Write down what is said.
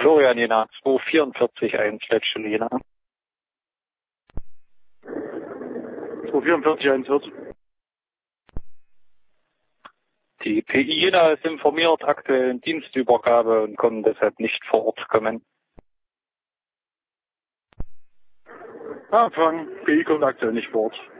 Florian Jena, 2441 letzte Jena. 24441. Die PI Jena ist informiert, aktuell in Dienstübergabe und konnten deshalb nicht vor Ort kommen. Empfang, PI kommt aktuell nicht vor Ort.